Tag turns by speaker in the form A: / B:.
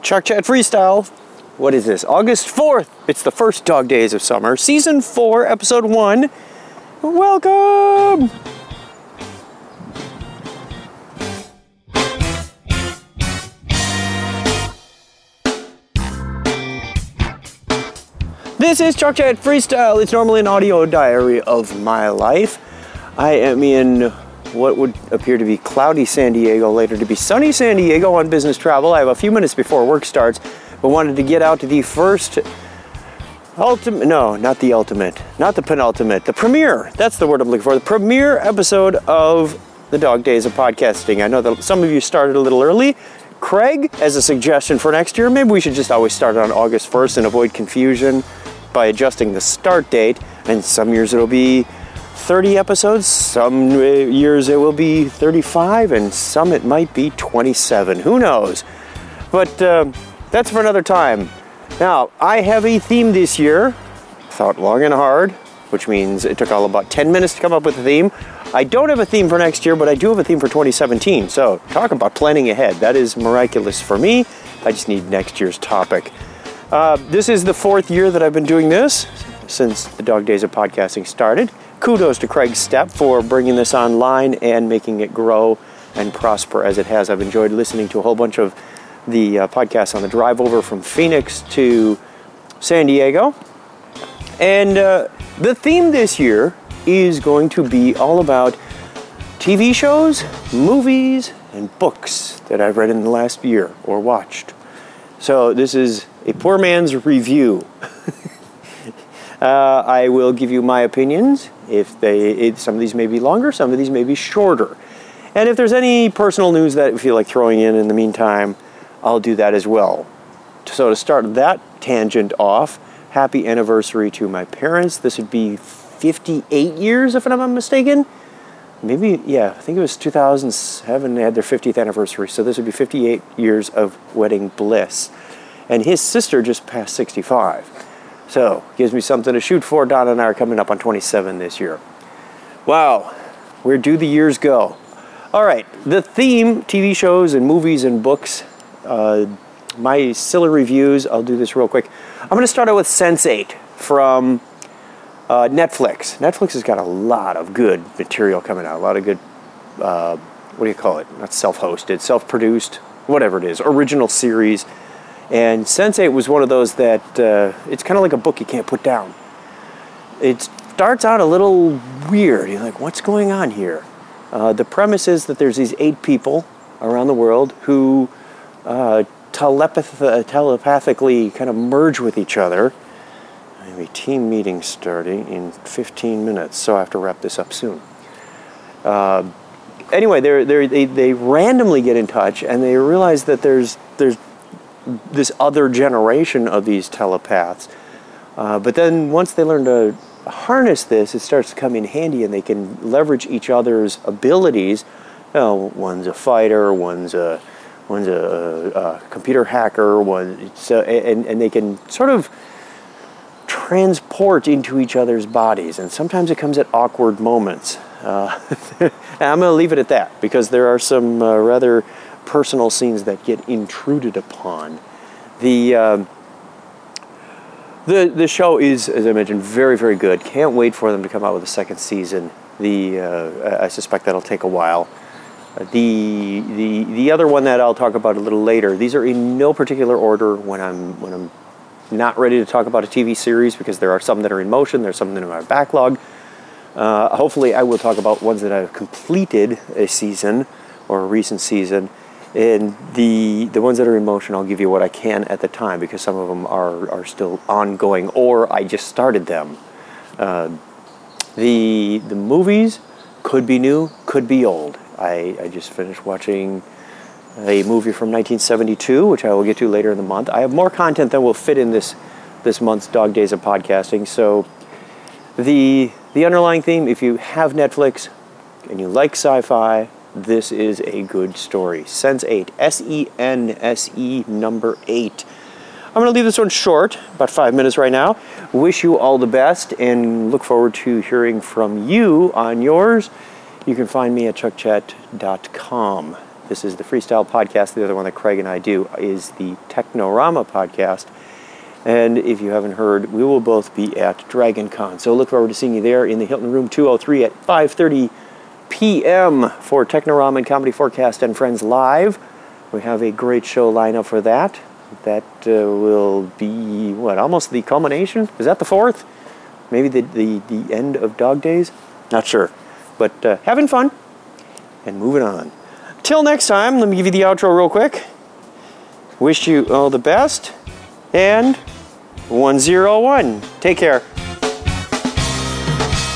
A: Chuck Chat Freestyle. What is this? August 4th. It's the first dog days of summer. Season 4, Episode 1. Welcome! This is Chuck Chat Freestyle. It's normally an audio diary of my life. I am in what would appear to be cloudy San Diego, later to be sunny San Diego on business travel. I have a few minutes before work starts, but wanted to get out to the first ultimate, no, not the ultimate, not the penultimate, the premiere, that's the word I'm looking for, the premiere episode of the Dog Days of Podcasting. I know that some of you started a little early. Craig, as a suggestion for next year, maybe we should just always start on August 1st and avoid confusion by adjusting the start date, and some years it'll be 30 episodes, some years it will be 35, and some it might be 27. Who knows? But that's for another time. Now, I have a theme this year. Thought long and hard, which means it took all about 10 minutes to come up with a theme. I don't have a theme for next year, but I do have a theme for 2017. So, talk about planning ahead. That is miraculous for me. I just need next year's topic. This is the 4th year that I've been doing this, since the Dog Days of Podcasting started. Kudos to Craig Stepp for bringing this online and making it grow and prosper as it has. I've enjoyed listening to a whole bunch of the podcasts on the drive over from Phoenix to San Diego. And the theme this year is going to be all about TV shows, movies, and books that I've read in the last year or watched. So this is a poor man's review. I will give you my opinions. Some of these may be longer, some of these may be shorter. And if there's any personal news that I feel like throwing in the meantime, I'll do that as well. So to start that tangent off, happy anniversary to my parents. This would be 58 years, if I'm not mistaken. Maybe, yeah, I think it was 2007 they had their 50th anniversary. So this would be 58 years of wedding bliss. And his sister just passed 65. So, gives me something to shoot for. Donna and I are coming up on 27 this year. Wow, where do the years go? All right, the theme, TV shows and movies and books. My silly reviews, I'll do this real quick. I'm going to start out with Sense8 from Netflix. Netflix has got a lot of good material coming out. A lot of good, what do you call it? Not self-hosted, self-produced, whatever it is, original series. And Sense8 was one of those that, it's kind of like a book you can't put down. It starts out a little weird. You're like, what's going on here? The premise is that there's these 8 people around the world who telepathically kind of merge with each other. I have a team meeting starting in 15 minutes, so I have to wrap this up soon. Anyway, they randomly get in touch, and they realize that there's this other generation of these telepaths. But then once they learn to harness this, it starts to come in handy and they can leverage each other's abilities. You know, one's a fighter, one's a computer hacker, and they can sort of transport into each other's bodies. And sometimes it comes at awkward moments. And I'm going to leave it at that because there are some rather personal scenes that get intruded upon. The show is, as I mentioned, very, very good. Can't wait for them to come out with a second season. I suspect that'll take a while. The other one that I'll talk about a little later. These are in no particular order when I'm not ready to talk about a TV series because there are some that are in motion. There's some that are in my backlog. Hopefully, I will talk about ones that I've completed a season or a recent season. And the ones that are in motion, I'll give you what I can at the time because some of them are still ongoing or I just started them. The movies could be new, could be old. I just finished watching a movie from 1972, which I will get to later in the month. I have more content than will fit in this month's Dog Days of Podcasting. So the underlying theme, if you have Netflix and you like sci-fi, this is a good story. Sense8, S-E-N-S-E number 8. I'm going to leave this one short, about 5 minutes right now. Wish you all the best and look forward to hearing from you on yours. You can find me at chuckchat.com. This is the Freestyle Podcast. The other one that Craig and I do is the Technorama Podcast. And if you haven't heard, we will both be at DragonCon. So look forward to seeing you there in the Hilton Room 203 at 5:30 p.m. for Technorama and Comedy Forecast and Friends Live. We have a great show lineup for that. That will be, almost the culmination? Is that the 4th? Maybe the end of Dog Days? Not sure. But having fun and moving on. Till next time, let me give you the outro real quick. Wish you all the best. And 101. Take care.